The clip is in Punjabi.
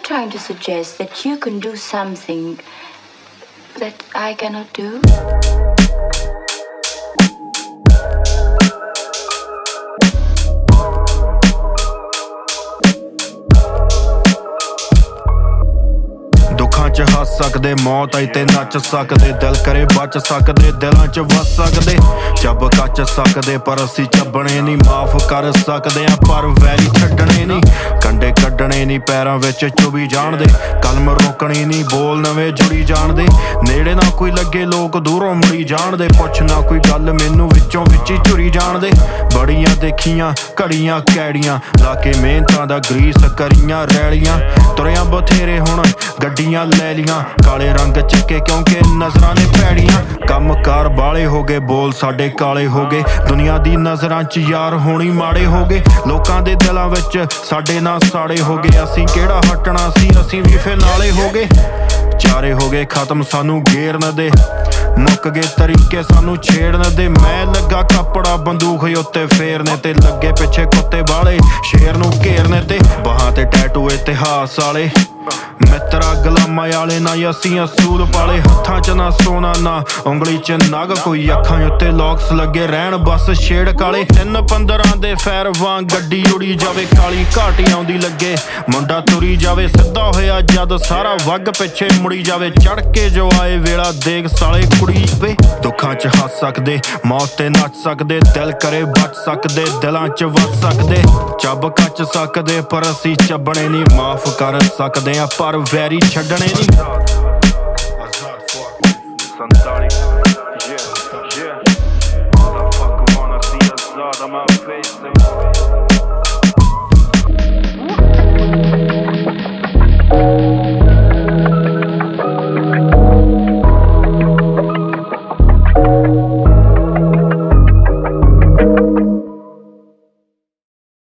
trying to suggest that you can do something that I cannot do? ਦੁੱਖਾਂ 'ਚ ਹੱਸ ਸਕਦੇ, ਮੌਤ ਆਈ ਤੇ ਨੱਚ ਸਕਦੇ, ਦਿਲ ਕਰੇ ਬਚ ਸਕਦੇ, ਦਿਲਾਂ 'ਚ ਵਸ ਸਕਦੇ, ਚੱਬ ਕੱਚ ਸਕਦੇ ਪਰ ਅਸੀਂ ਚੱਬਣੇ ਨਹੀਂ, ਮਾਫ ਕਰ ਸਕਦੇ ਆ ਪਰ ਵੈਰੀ ਛੱਡਣੇ ਨਹੀਂ, ਕੰਡੇ ਕੱਢਣੇ ਨਹੀਂ ਪੈਰਾਂ ਵਿੱਚ ਚੁਭੀ ਜਾਣਦੇ, ਕਲਮ ਰੋਕਣੀ ਨਹੀਂ ਬੋਲ ਨਵੇਂ ਜੁੜੀ ਜਾਣਦੇ, ਨੇੜੇ ਨਾ ਕੋਈ ਲੱਗੇ ਲੋਕ ਦੂਰੋਂ ਮੁੜੀ ਜਾਣਦੇ, ਪੁੱਛ ਨਾ ਕੋਈ ਗੱਲ ਮੈਨੂੰ ਵਿੱਚੋਂ ਵਿੱਚ ਹੀ ਝੁਰੀ ਜਾਣਦੇ, ਬੜੀਆਂ ਦੇਖੀਆਂ ਘੜੀਆਂ ਕੈੜੀਆਂ ਲਾ ਕੇ ਮਿਹਨਤਾਂ ਦਾ ਗਰੀਸ ਕਰੀਆਂ ਰੈਲੀਆਂ, ਤੁਰਿਆਂ ਬਥੇਰੇ ਹੁਣ ਗੱਡੀਆਂ ਲੈ ਲੀਆਂ, ਕਾਲੇ ਰੰਗ ਚੱਕੇ ਕਿਉਂਕਿ ਨਜ਼ਰਾਂ ਨੇ ਭੈੜੀਆਂ, ਕੰਮ ਕਾਰ ਬਾਲੇ ਹੋ ਗਏ ਬੋਲ ਸਾਡੇ ਕਾਲੇ ਹੋ ਗਏ, ਦੁਨੀਆ ਦੀ ਨਜ਼ਰਾਂ 'ਚ ਯਾਰ ਹੋਣੀ ਮਾੜੇ ਹੋ ਗਏ, ਲੋਕਾਂ ਦੇ ਦਿਲਾਂ ਵਿੱਚ ਸਾਡੇ ਨਾਲ ਸਾੜੇ ਹੋ ਗਏ, ਅਸੀਂ ਕਿਹੜਾ ਹਟਣਾ ਸੀ ਅਸੀਂ ਵੀ ਫਿਨਾਲੇ ਹੋ ਗਏ, ਚਾਰੇ ਹੋ ਗਏ ਖਤਮ ਸਾਨੂੰ ਗੇਰਨ ਦੇ, ਮੁੱਕ ਗਏ ਤਰੀਕੇ ਸਾਨੂੰ ਛੇੜਨ ਦੇ, ਮੈਂ ਲੱਗਾ ਕੱਪੜਾ ਬੰਦੂਕ ਉੱਤੇ ਫੇਰਨੇ ਤੇ, ਲੱਗੇ ਪਿੱਛੇ ਕੁੱਤੇ ਬਾਲੇ ਸ਼ੇਰ ਨੂੰ ਘੇਰਨੇ ਤੇ, ਬਾਹਾਂ ਤੇ ਟੈਟੂ ਇਤਿਹਾਸ ਵਾਲੇ ਮਿੱਤਰਾ ਗੁਲਾਮਾਂ ਵਾਲੇ ਨਾ ਅਸੀਂ ਅਸੂਲ ਪਾਲੇ, ਹੱਥਾਂ 'ਚ ਨਾ ਸੋਨਾ ਨਾ ਉਂਗਲੀ 'ਚ ਨਗ, ਕੋਈ ਅੱਖਾਂ ਉੱਤੇ ਲੌਕਸ ਲੱਗੇ ਰਹਿਣ ਬਸ ਛੇੜ ਕਾਲੇ, 3-15 ਦੇ ਫੈਰ ਵਾਂਗ ਗੱਡੀ ਉੜੀ ਜਾਵੇ, ਕਾਲੀ ਘਾਟੀ ਆਉਂਦੀ ਲੱਗੇ ਮੁੰਡਾ ਤੁਰੀ ਜਾਵੇ, ਸਿੱਧਾ ਹੋਇਆ ਜਦ ਸਾਰਾ ਵੱਗ ਪਿੱਛੇ ਮੁੜੀ ਜਾਵੇ, ਚੜ ਕੇ ਜੋ ਆਏ ਵੇਲਾ ਦੇਖ ਸਾਲੇ ਕੁੜੀ ਵੇ, ਦੁੱਖਾਂ 'ਚ ਹੱਸ ਸਕਦੇ, ਮੌਤ ਤੇ ਨੱਚ ਸਕਦੇ, ਦਿਲ ਕਰੇ ਬਚ ਸਕਦੇ, ਦਿਲਾਂ 'ਚ ਵਸ ਸਕਦੇ, ਚੱਬ ਕੱਚ ਸਕਦੇ ਪਰ ਅਸੀਂ ਚੱਬਣੇ ਨਹੀਂ, ਮਾਫ ਕਰ ਸਕਦੇ ਆ ਪਰ ਵੈਰੀ ਛੱਡਣੇ ਨਹੀਂ।